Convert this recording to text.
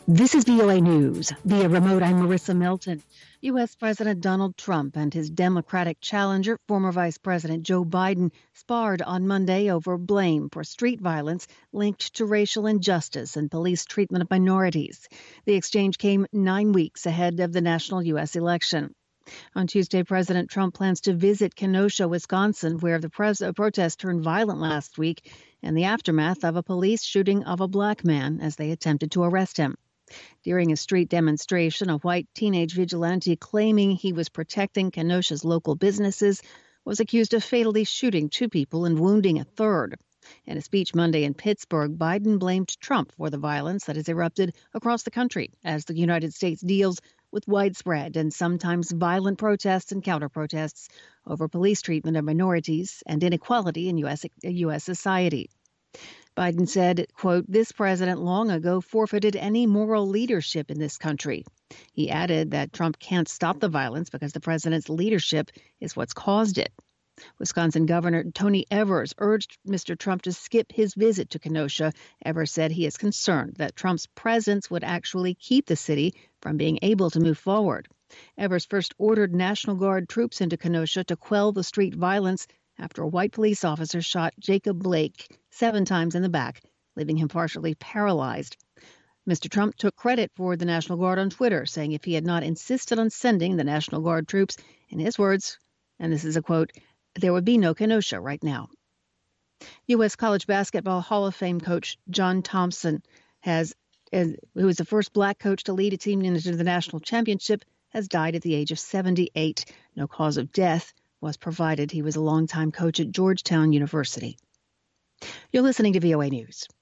This is VOA News. Via remote, I'm Marissa Milton. U.S. President Donald Trump and his Democratic challenger, former Vice President Joe Biden, sparred on Monday over blame for street violence linked to racial injustice and police treatment of minorities. The exchange came 9 weeks ahead of the national U.S. election. On Tuesday, President Trump plans to visit Kenosha, Wisconsin, where the protest turned violent last week in the aftermath of a police shooting of a black man as they attempted to arrest him. During a street demonstration, a white teenage vigilante claiming he was protecting Kenosha's local businesses was accused of fatally shooting 2 people and wounding a third. In a speech Monday in Pittsburgh, Biden blamed Trump for the violence that has erupted across the country as the United States deals with widespread and sometimes violent protests and counter-protests over police treatment of minorities and inequality in U.S. society. Biden said, quote, "This president long ago forfeited any moral leadership in this country." He added that Trump can't stop the violence because the president's leadership is what's caused it. Wisconsin Governor Tony Evers urged Mr. Trump to skip his visit to Kenosha. Evers said he is concerned that Trump's presence would actually keep the city from being able to move forward. Evers first ordered National Guard troops into Kenosha to quell the street violence after a white police officer shot Jacob Blake 7 times in the back, leaving him partially paralyzed. Mr. Trump took credit for the National Guard on Twitter, saying if he had not insisted on sending the National Guard troops, in his words, and this is a quote, "there would be no Kenosha right now." U.S. College Basketball Hall of Fame coach John Thompson, who was the first black coach to lead a team into the national championship, has died at the age of 78. No cause of death was provided. He was a longtime coach at Georgetown University. You're listening to VOA News.